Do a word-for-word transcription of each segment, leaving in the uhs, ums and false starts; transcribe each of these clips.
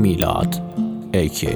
میلاد ایکی.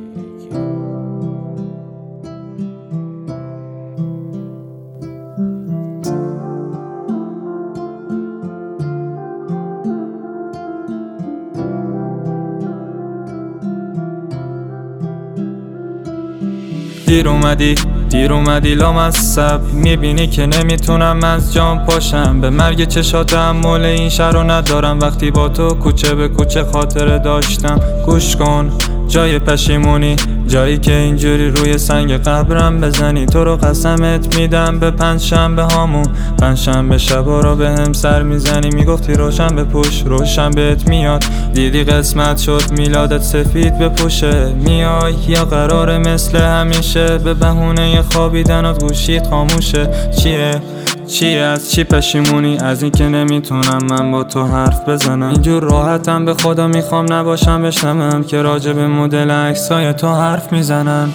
دیر اومدی دیر اومدی لامصب، میبینی که نمیتونم از جام پاشم. به مرگ چشاتم مول این شهر رو ندارم، وقتی با تو کوچه به کوچه خاطره داشتم. گوش کن جای پشیمونی، جایی که اینجوری روی سنگ قبرم بزنی. تو رو قسمت میدم به پنج شنبه هامون، پنج شنبه شبا رو به هم سر میزنی. میگفتی روشن بپوش روشن بهت میاد، دیدی قسمت شد میلادت سفید بپوشه. میای یا قراره مثل همیشه به بهونه خوابیدنات گوشیت خاموشه؟ چیه چیه از چی پشیمونی؟ از این که نمیتونم من با تو حرف بزنم. اینجور راحتم به خدا میخوام نباشم بشنوم که راجع به مدل عکسای تو حرف میزنن.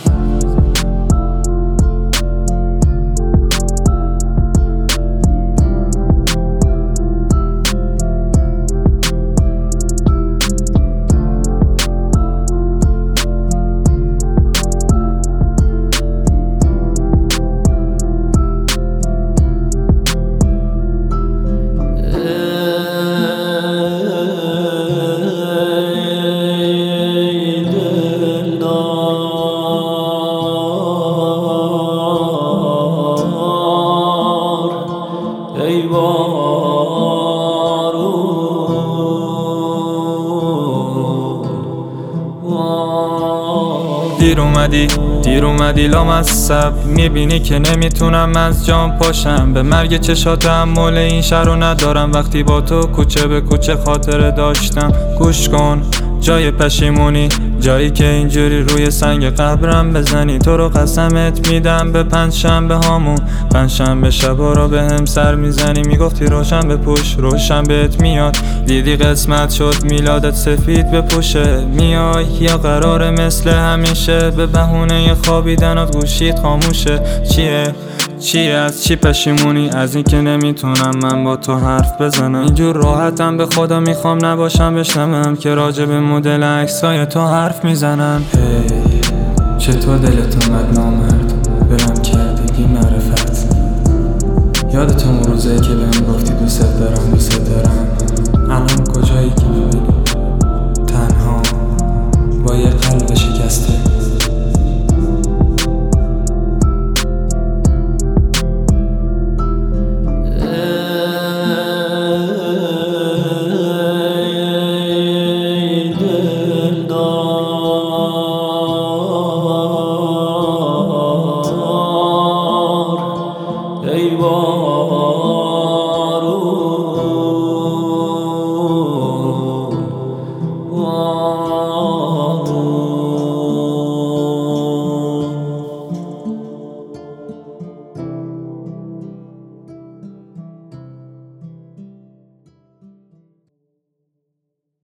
دیر اومدی دیر اومدی لامصب، میبینی که نمیتونم از جام پاشم. به مرگ چشاتم مول این شهر رو ندارم، وقتی با تو کوچه به کوچه خاطره داشتم. گوش کن جای پشیمونی، جایی که اینجوری روی سنگ قبرم بزنی. تو رو قسمت میدم به پنج شنبه هامون، پنج شنبه شبا رو به هم سر میزنی. میگفتی روشن بپوش روشن بهت میاد، دیدی قسمت شد میلادت سفید بپوشه. میای یا قراره مثل همیشه به بهونه خوابیدنات گوشیت خاموشه؟ چیه چیه از چی پشیمونی؟ از این که نمیتونم من با تو حرف بزنم. اینجور راحتم به خدا میخوام نباشم بشنوم که راجع به مدل عکسای تو حرف میزنن. هی چطور دلت اومد نامرد برم کردی بی معرفت؟ یادت اون روزه که بهم گفتی دوست دارم دوست دارم؟